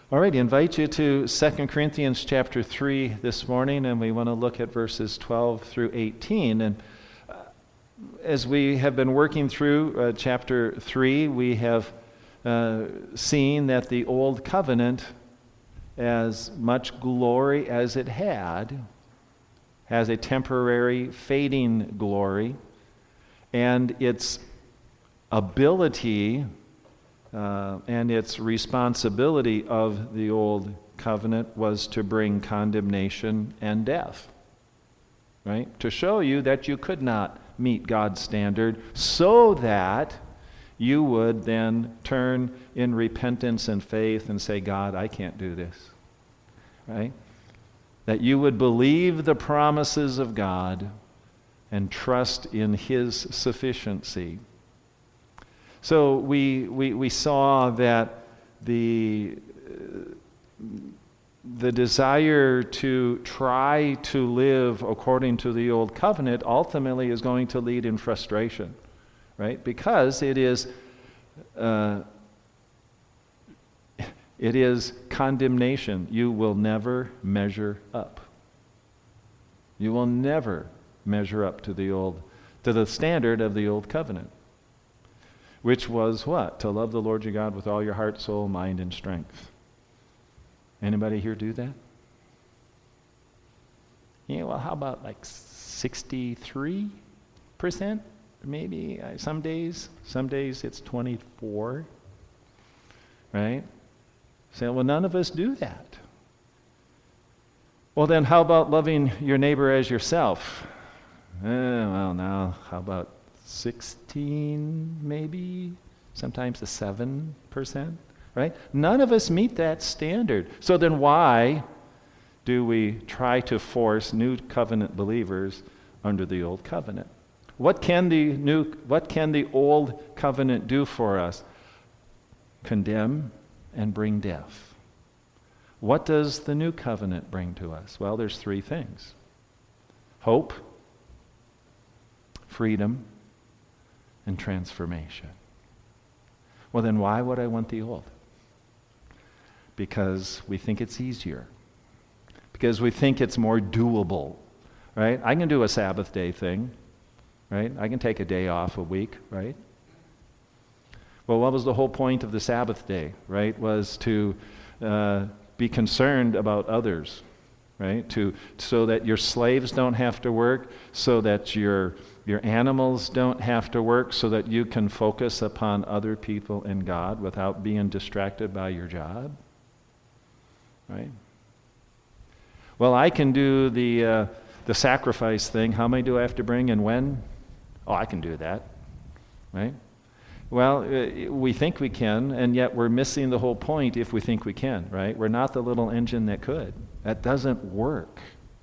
All right, I invite you to 2 Corinthians chapter 3 this morning, and we want to look at verses 12 through 18. And as we have been working through chapter 3, we have seen that the Old Covenant, as much glory as it had, has a temporary fading glory, and its ability and its responsibility of the Old Covenant was to bring condemnation and death, right? To show you that you could not meet God's standard, so that you would then turn in repentance and faith and say, God, I can't do this, right? That you would believe the promises of God and trust in His sufficiency. So we saw that the desire to try to live according to the Old Covenant ultimately is going to lead in frustration, right? Because it is condemnation. You will never measure up. You will never measure up to the standard of the Old Covenant. Which was what? To love the Lord your God with all your heart, soul, mind, and strength. Anybody here do that? Yeah, well, how about like 63%? Maybe some days it's 24%, right? Say, well, none of us do that. Well, then how about loving your neighbor as yourself? Well, now, how about 16, maybe, sometimes a 7%, right? None of us meet that standard. So then why do we try to force new covenant believers under the Old Covenant? What can the Old Covenant do for us? Condemn and bring death. What does the New Covenant bring to us? Well, there's three things: hope, freedom, and transformation. Well, then why would I want the old? Because we think it's easier. Because we think it's more doable, right? I can do a Sabbath day thing, right? I can take a day off a week, right? Well, what was the whole point of the Sabbath day, right? Was to be concerned about others, right? So that your slaves don't have to work, so that your animals don't have to work, so that you can focus upon other people and God without being distracted by your job, right? Well, I can do the sacrifice thing. How many do I have to bring and when? Oh, I can do that, right? Well, we think we can, and yet we're missing the whole point if we think we can, right? We're not the little engine that could. That doesn't work.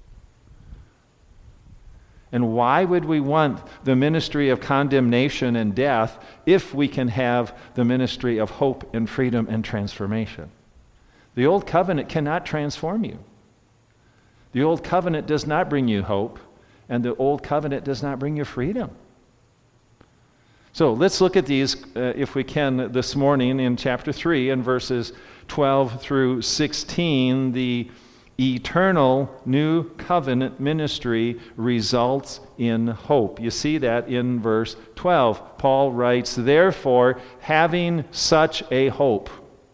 And why would we want the ministry of condemnation and death if we can have the ministry of hope and freedom and transformation? The Old Covenant cannot transform you. The Old Covenant does not bring you hope, and the Old Covenant does not bring you freedom. So let's look at these, if we can, this morning in chapter 3 and verses 12 through 16. The eternal new covenant ministry results in hope. You see that in verse 12. Paul writes, "Therefore, having such a hope."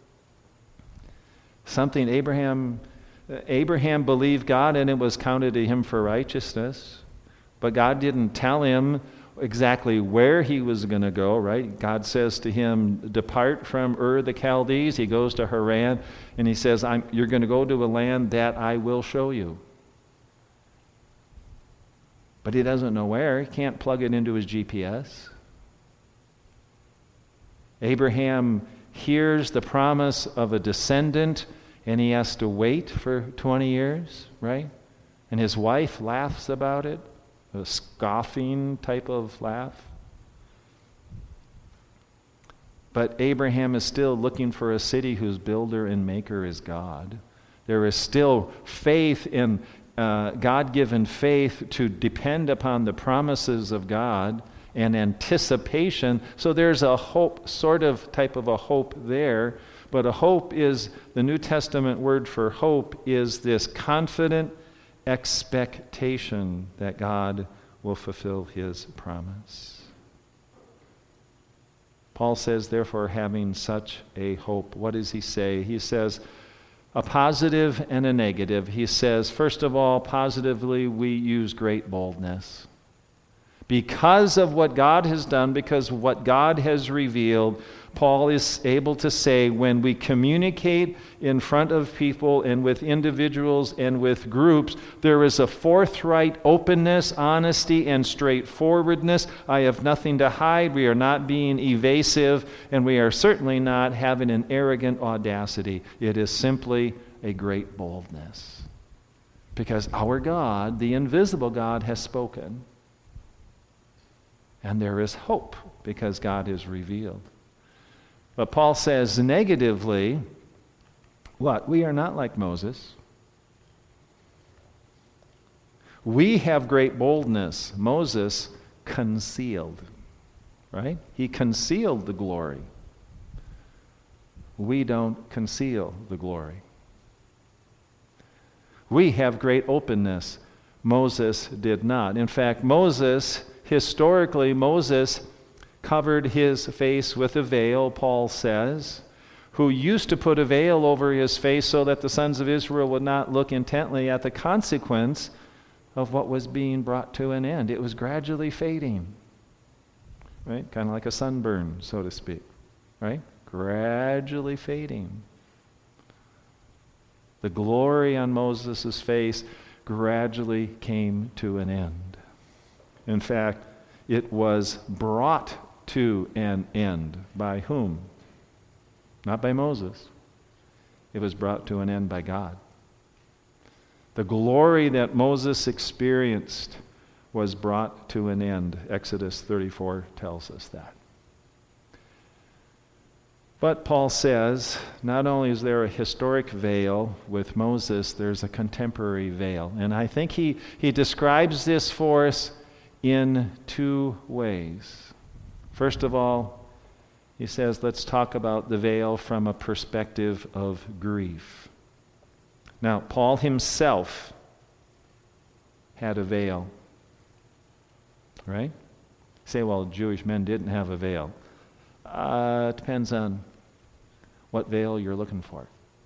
Something Abraham believed God, and it was counted to him for righteousness. But God didn't tell him exactly where he was going to go, right? God says to him, "Depart from Ur the Chaldees." He goes to Haran, and he says, "You're going to go to a land that I will show you." But he doesn't know where. He can't plug it into his GPS. Abraham hears the promise of a descendant, and he has to wait for 20 years, right? And his wife laughs about it. A scoffing type of laugh. But Abraham is still looking for a city whose builder and maker is God. There is still faith in God-given faith to depend upon the promises of God and anticipation. So there's a hope, type of a hope there. But a hope is, the New Testament word for hope is this confident expectation that God will fulfill his promise. Paul says, therefore, having such a hope, what does he say? He says a positive and a negative. He says, first of all, positively, we use great boldness. Because of what God has done, because of what God has revealed, Paul is able to say, when we communicate in front of people and with individuals and with groups, there is a forthright openness, honesty, and straightforwardness. I have nothing to hide. We are not being evasive, and we are certainly not having an arrogant audacity. It is simply a great boldness. Because our God, the invisible God, has spoken. And there is hope because God is revealed. But Paul says negatively, what? We are not like Moses. We have great boldness. Moses concealed, right? He concealed the glory. We don't conceal the glory. We have great openness. Moses did not. In fact, historically, Moses covered his face with a veil, Paul says, who used to put a veil over his face so that the sons of Israel would not look intently at the consequence of what was being brought to an end. It was gradually fading, right? Kind of like a sunburn, so to speak, right? Gradually fading. The glory on Moses' face gradually came to an end. In fact, it was brought to an end. By whom? Not by Moses. It was brought to an end by God. The glory that Moses experienced was brought to an end. Exodus 34 tells us that. But Paul says, not only is there a historic veil with Moses, there's a contemporary veil. And I think he describes this for us in two ways. First of all, he says, let's talk about the veil from a perspective of grief. Now, Paul himself had a veil, right? You say, well, Jewish men didn't have a veil. It depends on what veil you're looking for.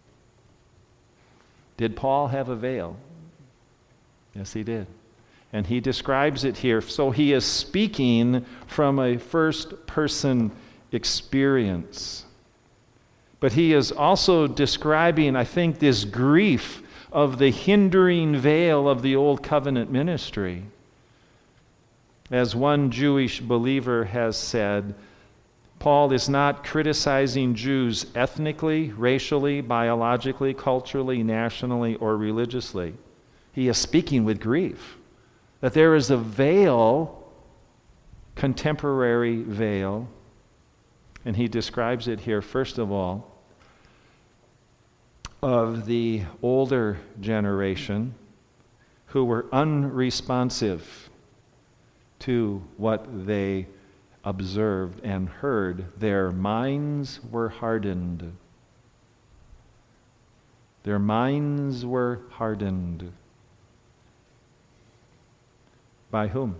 Did Paul have a veil? Yes, he did. And he describes it here. So he is speaking from a first-person experience. But he is also describing, I think, this grief of the hindering veil of the Old Covenant ministry. As one Jewish believer has said, Paul is not criticizing Jews ethnically, racially, biologically, culturally, nationally, or religiously. He is speaking with grief. That there is a veil, contemporary veil, and he describes it here, first of all, of the older generation who were unresponsive to what they observed and heard. Their minds were hardened. Their minds were hardened. By whom?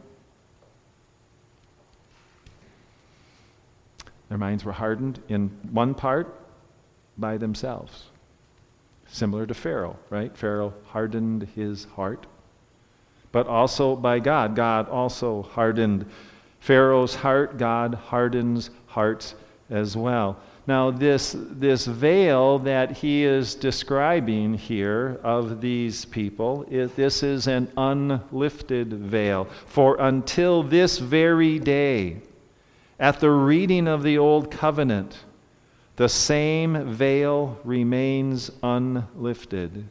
Their minds were hardened in one part by themselves. Similar to Pharaoh, right? Pharaoh hardened his heart. But also by God. God also hardened Pharaoh's heart. God hardens hearts as well. Now, this veil that he is describing here of these people, this is an unlifted veil. For until this very day, at the reading of the Old Covenant, the same veil remains unlifted.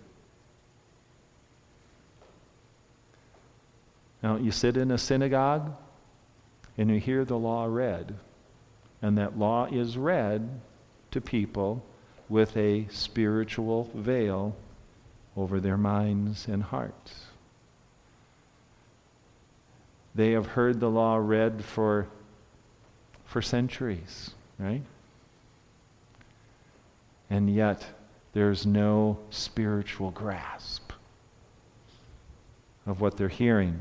Now, you sit in a synagogue and you hear the law read. And that law is read to people with a spiritual veil over their minds and hearts. They have heard the law read for centuries, right? and yet there's no spiritual grasp of what they're hearing.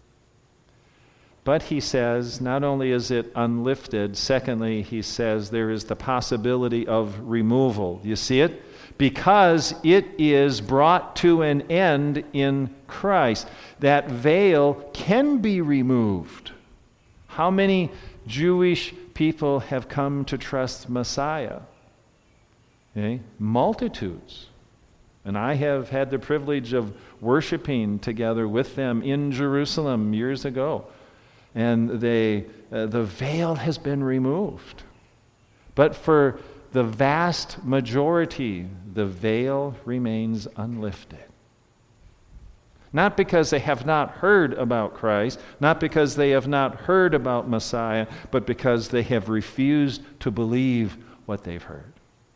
But he says, not only is it unlifted, secondly, he says there is the possibility of removal. You see it? Because it is brought to an end in Christ. That veil can be removed. How many Jewish people have come to trust Messiah? Okay? Multitudes. And I have had the privilege of worshiping together with them in Jerusalem years ago. And the veil has been removed. But for the vast majority, the veil remains unlifted. Not because they have not heard about Christ, not because they have not heard about Messiah, but because they have refused to believe what they've heard.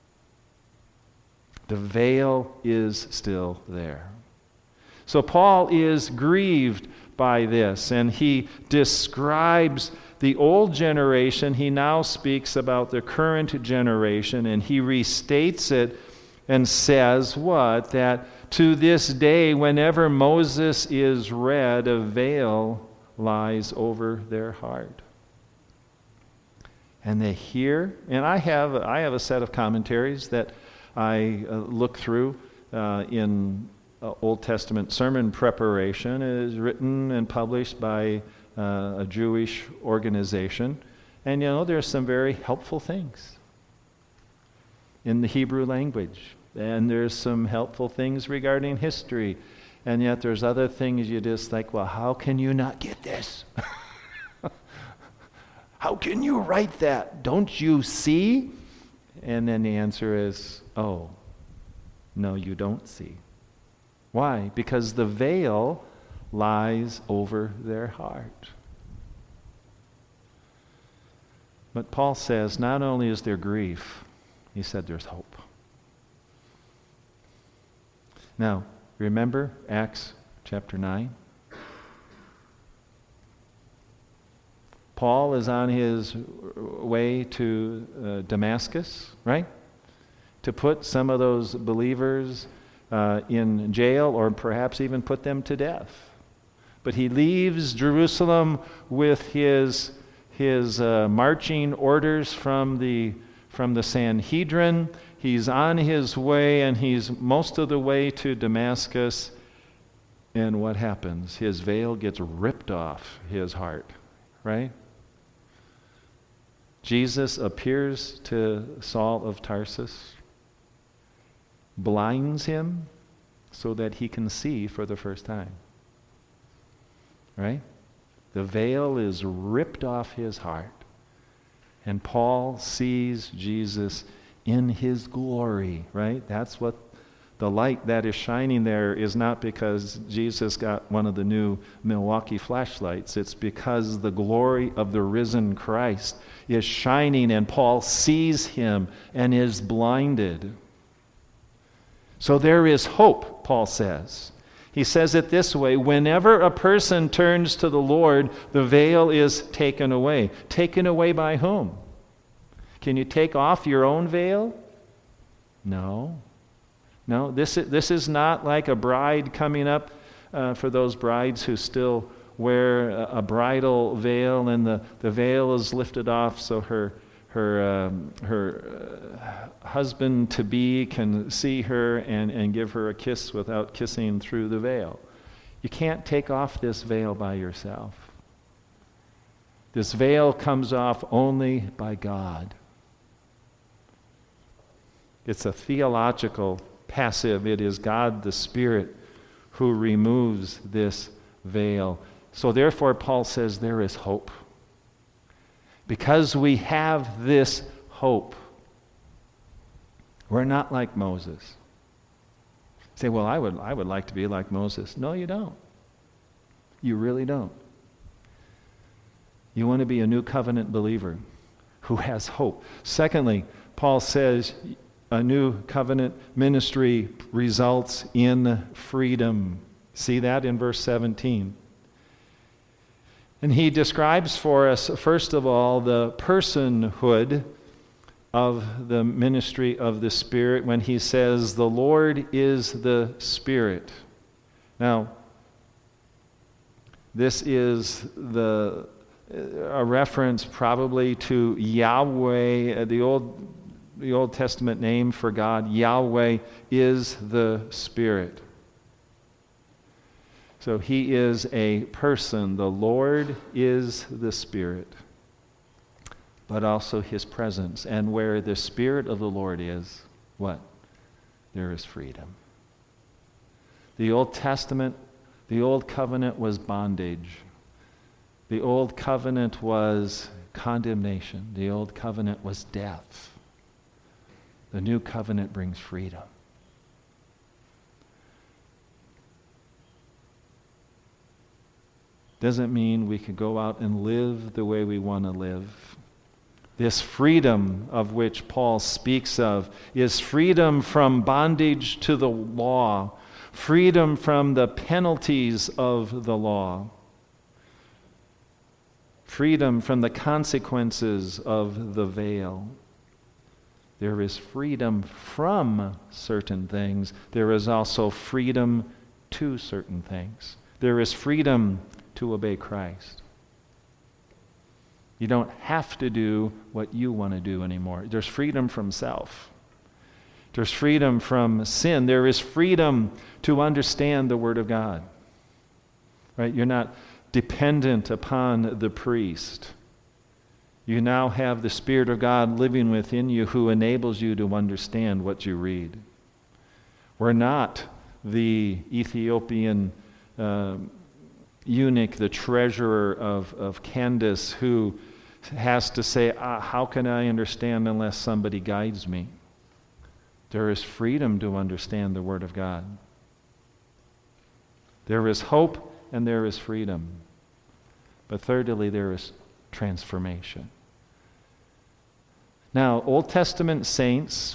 The veil is still there. So Paul is grieved by this, and he describes the old generation. He now speaks about the current generation, and he restates it and says what? That to this day, whenever Moses is read, a veil lies over their heart. And they hear, and I have a set of commentaries that I look through in Old Testament sermon preparation. It is written and published by a Jewish organization. And there's some very helpful things in the Hebrew language. And there's some helpful things regarding history. And yet there's other things you just like, well, how can you not get this? How can you write that? Don't you see? And then the answer is, oh, no, you don't see. Why? Because the veil lies over their heart. But Paul says, not only is there grief, he said there's hope. Now, remember Acts chapter 9? Paul is on his way to Damascus, right? To put some of those believers in jail, or perhaps even put them to death. But he leaves Jerusalem with his marching orders from the Sanhedrin. He's on his way, and he's most of the way to Damascus. And what happens? His veil gets ripped off his heart, right? Jesus appears to Saul of Tarsus, blinds him so that he can see for the first time. Right? The veil is ripped off his heart. And Paul sees Jesus in his glory, right? That's what the light that is shining there is not because Jesus got one of the new Milwaukee flashlights. It's because the glory of the risen Christ is shining, and Paul sees him and is blinded. So there is hope, Paul says. He says it this way: whenever a person turns to the Lord, the veil is taken away. Taken away by whom? Can you take off your own veil? No. No, this is not like a bride coming up for those brides who still wear a bridal veil, and the veil is lifted off so her husband-to-be can see her and give her a kiss without kissing through the veil. You can't take off this veil by yourself. This veil comes off only by God. It's a theological passive. It is God the Spirit who removes this veil. So therefore, Paul says there is hope. Because we have this hope, we're not like Moses. You say, well, I would like to be like Moses. No, you don't. You really don't. You want to be a new covenant believer who has hope. Secondly, Paul says a new covenant ministry results in freedom. See that in verse 17. And he describes for us, first of all, the personhood of the ministry of the Spirit when he says, "The Lord is the Spirit." Now, this is a reference probably to Yahweh, the Old Testament name for God. Yahweh is the Spirit. So he is a person. The Lord is the Spirit, but also his presence. And where the Spirit of the Lord is, what? There is freedom. The Old Testament, the Old Covenant was bondage. The Old Covenant was condemnation. The Old Covenant was death. The New Covenant brings freedom. Doesn't mean we can go out and live the way we want to live. This freedom of which Paul speaks of is freedom from bondage to the law, freedom from the penalties of the law, freedom from the consequences of the veil. There is freedom from certain things. There is also freedom to certain things. There is freedom to obey Christ. You don't have to do what you want to do anymore. There's freedom from self. There's freedom from sin. There is freedom to understand the Word of God. Right? You're not dependent upon the priest. You now have the Spirit of God living within you who enables you to understand what you read. We're not the Ethiopian eunuch, the treasurer of Candace, who has to say, how can I understand unless somebody guides me? There is freedom to understand the Word of God. There is hope and there is freedom. But thirdly, there is transformation. Now, Old Testament saints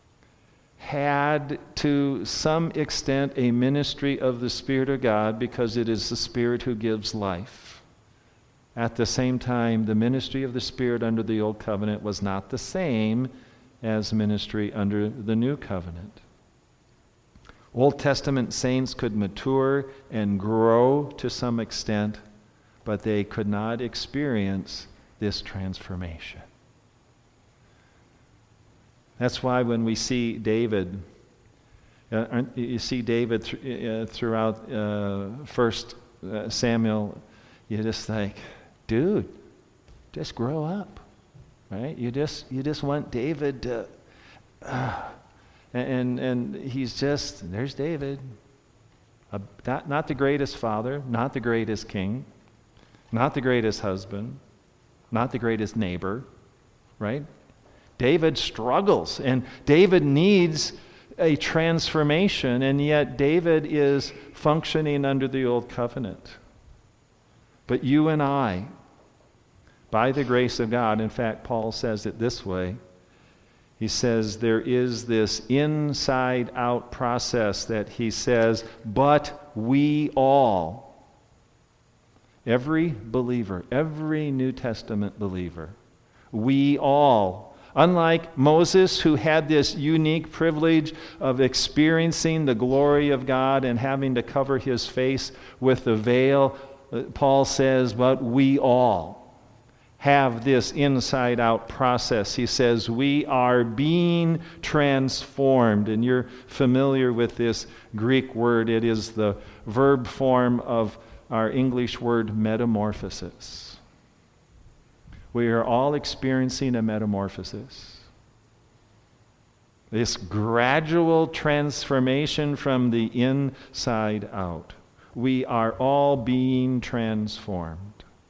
had to some extent a ministry of the Spirit of God because it is the Spirit who gives life. At the same time, the ministry of the Spirit under the Old Covenant was not the same as ministry under the New Covenant. Old Testament saints could mature and grow to some extent, but they could not experience this transformation. That's why when we see David, you see David throughout 1 Samuel, you just think, dude, just grow up, right? You just want David to, and he's just, there's David, not the greatest father, not the greatest king, not the greatest husband, not the greatest neighbor, right? David struggles, and David needs a transformation, and yet David is functioning under the Old Covenant. But you and I, by the grace of God, in fact, Paul says it this way. He says there is this inside-out process that he says, but we all, every believer, every New Testament believer, we all, unlike Moses, who had this unique privilege of experiencing the glory of God and having to cover his face with the veil, Paul says, but we all have this inside-out process. He says, we are being transformed. And you're familiar with this Greek word. It is the verb form of our English word metamorphosis. We are all experiencing a metamorphosis. This gradual transformation from the inside out. We are all being transformed.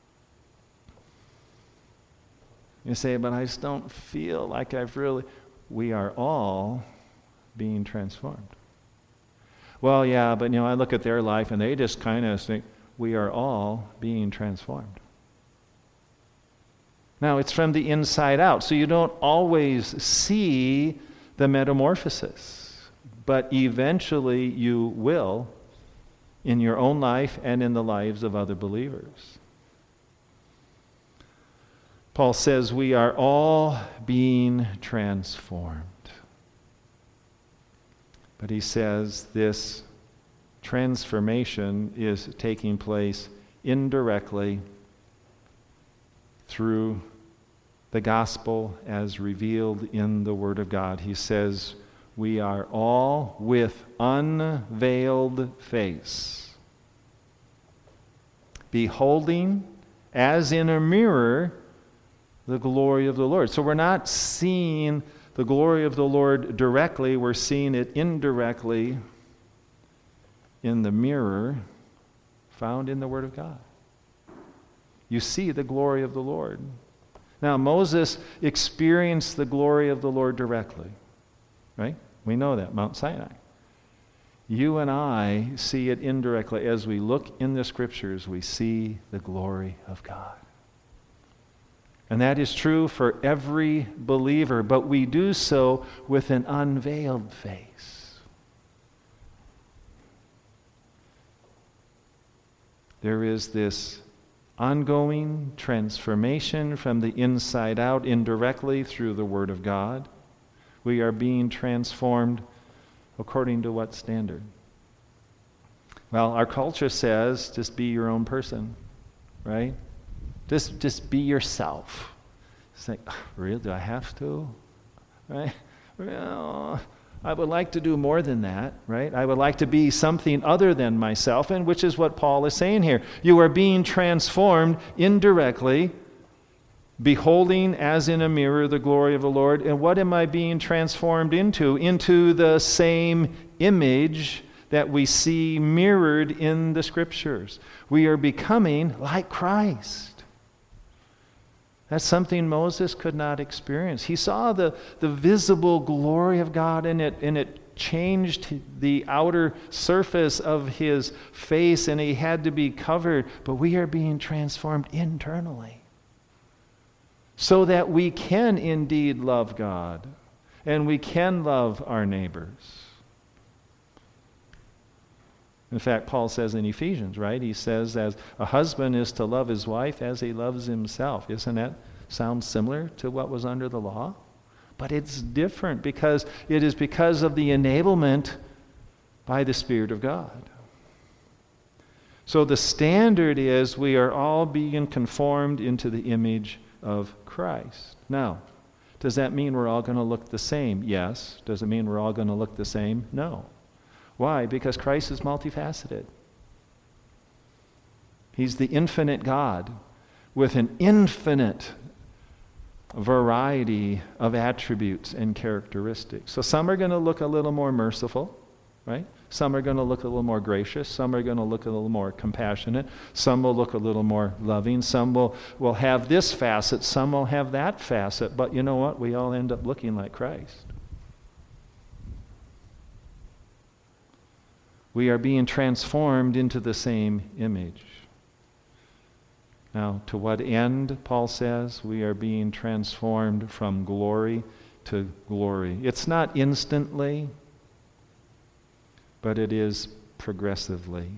You say, but I just don't feel like we are all being transformed. Well, yeah, but I look at their life and they just kind of think, we are all being transformed. Now, it's from the inside out, so you don't always see the metamorphosis, but eventually you will in your own life and in the lives of other believers. Paul says we are all being transformed. But he says this transformation is taking place indirectly through the gospel as revealed in the Word of God. He says we are all with unveiled face, beholding as in a mirror the glory of the Lord. So we're not seeing the glory of the Lord directly, we're seeing it indirectly in the mirror found in the Word of God. You see the glory of the Lord. Now, Moses experienced the glory of the Lord directly, right? We know that, Mount Sinai. You and I see it indirectly. As we look in the Scriptures, we see the glory of God. And that is true for every believer, but we do so with an unveiled face. There is this ongoing transformation from the inside out, indirectly through the Word of God. We are being transformed according to what standard? Well, our culture says just be your own person, right? Just be yourself. It's like, really, do I have to? Right? Well, I would like to do more than that, right? I would like to be something other than myself, and which is what Paul is saying here. You are being transformed indirectly, beholding as in a mirror the glory of the Lord. And what am I being transformed into? Into the same image that we see mirrored in the Scriptures. We are becoming like Christ. That's something Moses could not experience. He saw the visible glory of God, and it changed the outer surface of his face, and he had to be covered. But we are being transformed internally so that we can indeed love God and we can love our neighbors. In fact, Paul says in Ephesians, right? He says, as a husband is to love his wife as he loves himself. Isn't that sound similar to what was under the law? But it's different because it is because of the enablement by the Spirit of God. So the standard is we are all being conformed into the image of Christ. Now, does that mean we're all going to look the same? Yes. Does it mean we're all going to look the same? No. Why? Because Christ is multifaceted. He's the infinite God with an infinite variety of attributes and characteristics. So some are going to look a little more merciful, right? Some are going to look a little more gracious. Some are going to look a little more compassionate. Some will look a little more loving. Some will have this facet. Some will have that facet. But you know what? We all end up looking like Christ. We are being transformed into the same image. Now, to what end, Paul says, we are being transformed from glory to glory. It's not instantly, but it is progressively.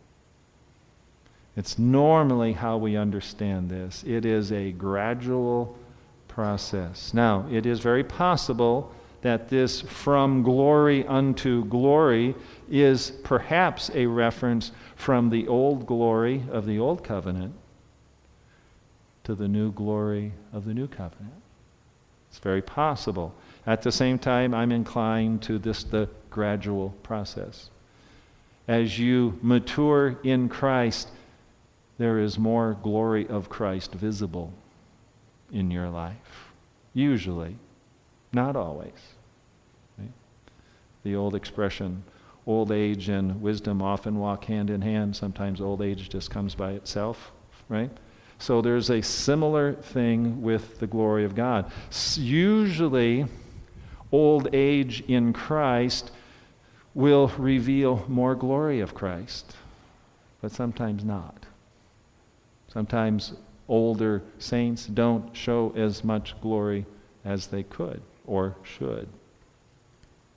It's normally how we understand this. It is a gradual process. Now, it is very possible that this from glory unto glory is perhaps a reference from the old glory of the old covenant to the new glory of the new covenant. It's very possible. At the same time, I'm inclined to the gradual process. As you mature in Christ, there is more glory of Christ visible in your life. Usually. Not always. Right? The old expression, old age and wisdom often walk hand in hand. Sometimes old age just comes by itself, right? So there's a similar thing with the glory of God. Usually, old age in Christ will reveal more glory of Christ, but sometimes not. Sometimes older saints don't show as much glory as they could or should.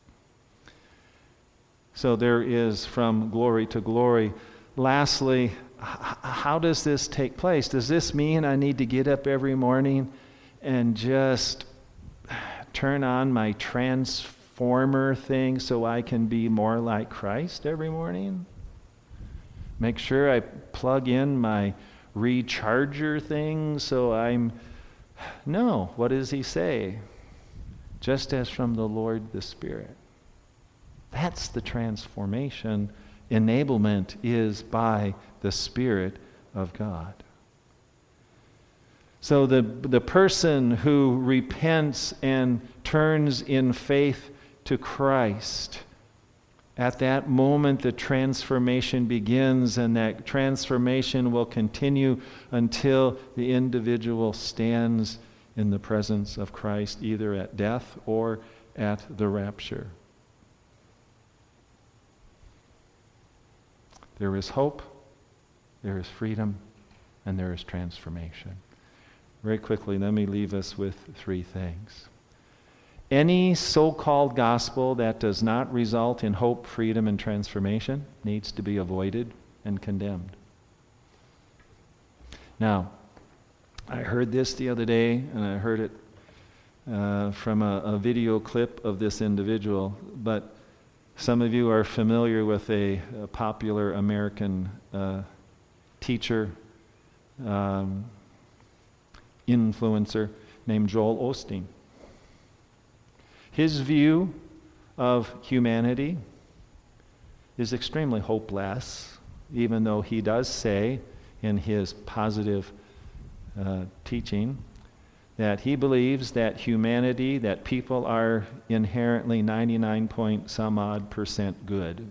So there is from glory to glory. Lastly, how does this take place? Does this mean I need to get up every morning and just turn on my transformer thing so I can be more like Christ every morning? Make sure I plug in my recharger thing so I'm... No, what does he say? Just as from the Lord the Spirit. That's the transformation. Enablement is by the Spirit of God. So the person who repents and turns in faith to Christ, at that moment the transformation begins, and that transformation will continue until the individual stands in the presence of Christ, either at death or at the rapture. There is hope, there is freedom, and there is transformation. Very quickly, let me leave us with three things. Any so-called gospel that does not result in hope, freedom, and transformation needs to be avoided and condemned. Now, I heard this the other day, and I heard it from a video clip of this individual, but some of you are familiar with a popular American teacher, influencer named Joel Osteen. His view of humanity is extremely hopeless, even though he does say in his positive teaching that he believes that humanity, that people are inherently 99 point some odd % good.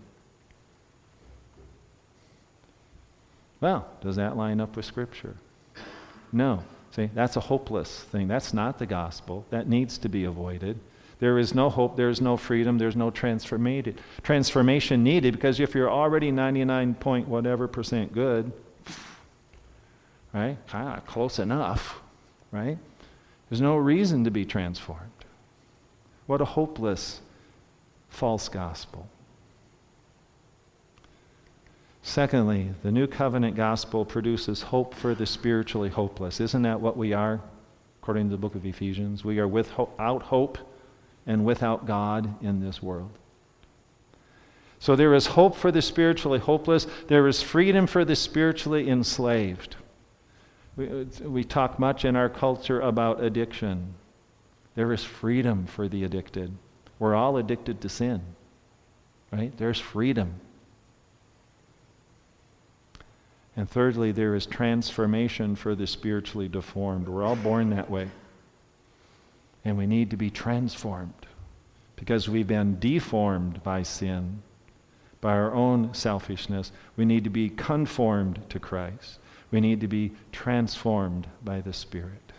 Well, does that line up with Scripture? No. See, that's a hopeless thing. That's not the gospel. That needs to be avoided. There is no hope, there is no freedom, there's no transformation needed, because if you're already 99 point whatever % good, right? Close enough, right? There's no reason to be transformed. What a hopeless, false gospel. Secondly, the New Covenant gospel produces hope for the spiritually hopeless. Isn't that what we are, according to the book of Ephesians? We are without hope and without God in this world. So there is hope for the spiritually hopeless. There is freedom for the spiritually enslaved. We talk much in our culture about addiction. There is freedom for the addicted. We're all addicted to sin, right? There's freedom. And thirdly, there is transformation for the spiritually deformed. We're all born that way. And we need to be transformed because we've been deformed by sin, by our own selfishness. We need to be conformed to Christ. We need to be transformed by the Spirit.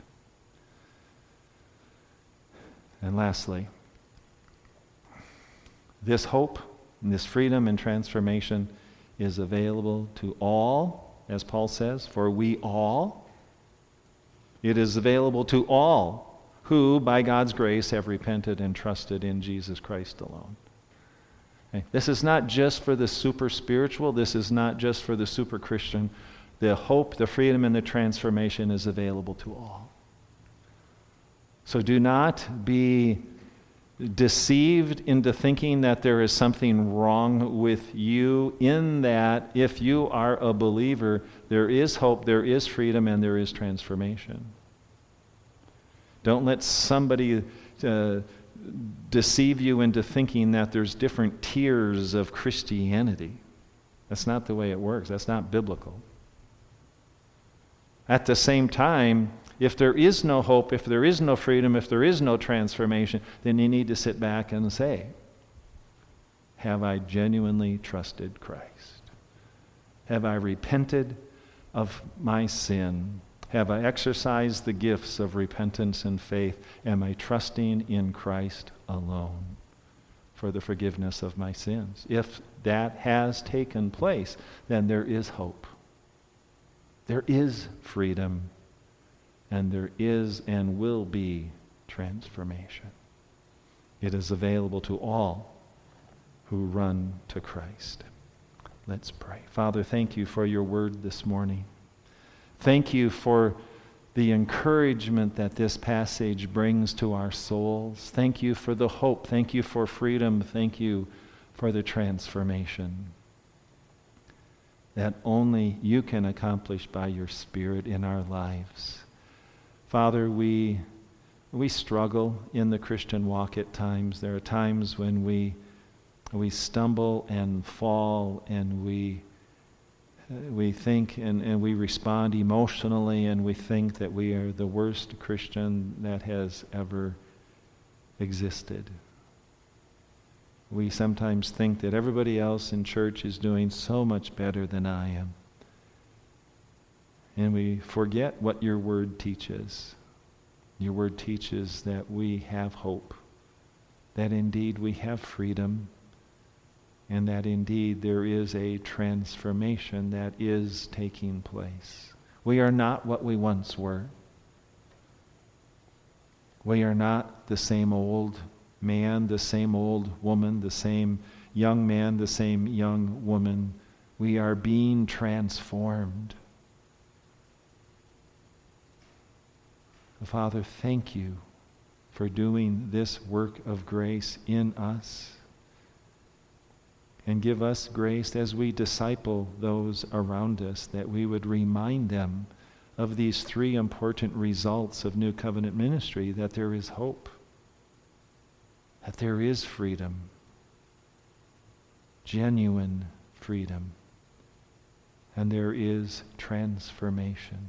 And lastly, this hope and this freedom and transformation is available to all, as Paul says, for we all. It is available to all who, by God's grace, have repented and trusted in Jesus Christ alone. Okay? This is not just for the super spiritual. This is not just for the super Christian. The hope, the freedom, and the transformation is available to all. So do not be deceived into thinking that there is something wrong with you, in that if you are a believer, there is hope, there is freedom, and there is transformation. Don't let somebody deceive you into thinking that there's different tiers of Christianity. That's not the way it works. That's not biblical. At the same time, if there is no hope, if there is no freedom, if there is no transformation, then you need to sit back and say, have I genuinely trusted Christ? Have I repented of my sin? Have I exercised the gifts of repentance and faith? Am I trusting in Christ alone for the forgiveness of my sins? If that has taken place, then there is hope. There is freedom, and there is and will be transformation. It is available to all who run to Christ. Let's pray. Father, thank you for your word this morning. Thank you for the encouragement that this passage brings to our souls. Thank you for the hope. Thank you for freedom. Thank you for the transformation that only you can accomplish by your Spirit in our lives. Father, we struggle in the Christian walk at times. There are times when we stumble and fall, and we think and we respond emotionally, and we think that we are the worst Christian that has ever existed. We sometimes think that everybody else in church is doing so much better than I am. And we forget what your word teaches. Your word teaches that we have hope, that indeed we have freedom, and that indeed there is a transformation that is taking place. We are not what we once were. We are not the same old man, the same old woman, the same young man, the same young woman. We are being transformed. Father, thank you for doing this work of grace in us. And give us grace as we disciple those around us, that we would remind them of these three important results of New Covenant ministry: that there is hope, that there is freedom, genuine freedom, and there is transformation.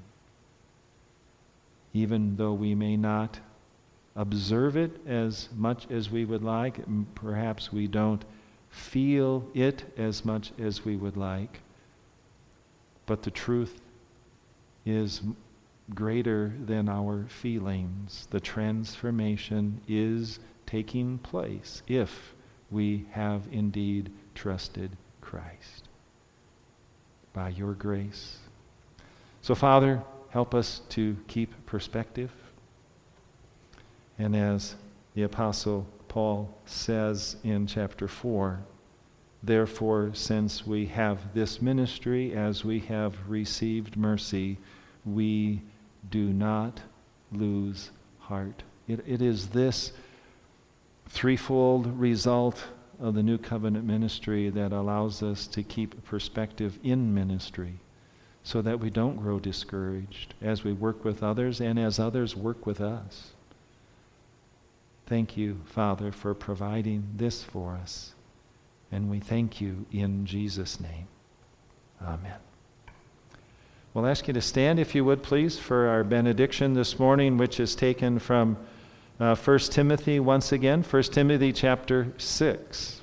Even though we may not observe it as much as we would like, perhaps we don't feel it as much as we would like, but the truth is greater than our feelings. The transformation is taking place if we have indeed trusted Christ by your grace. So, Father, help us to keep perspective. And as the Apostle Paul says in chapter 4, therefore, since we have this ministry, as we have received mercy, we do not lose heart. It is this threefold result of the New Covenant ministry that allows us to keep perspective in ministry, so that we don't grow discouraged as we work with others and as others work with us. Thank you, Father, for providing this for us. And we thank you in Jesus' name. Amen. We'll ask you to stand, if you would, please, for our benediction this morning, which is taken from 1 Timothy once again, 1 Timothy chapter 6,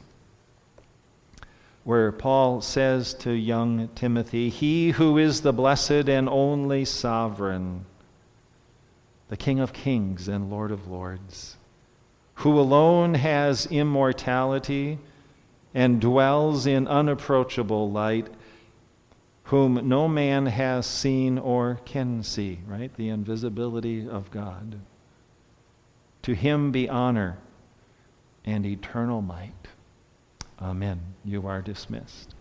where Paul says to young Timothy, "He who is the blessed and only sovereign, the King of kings and Lord of lords, who alone has immortality and dwells in unapproachable light, whom no man has seen or can see," right? The invisibility of God. "To him be honor and eternal might." Amen. You are dismissed.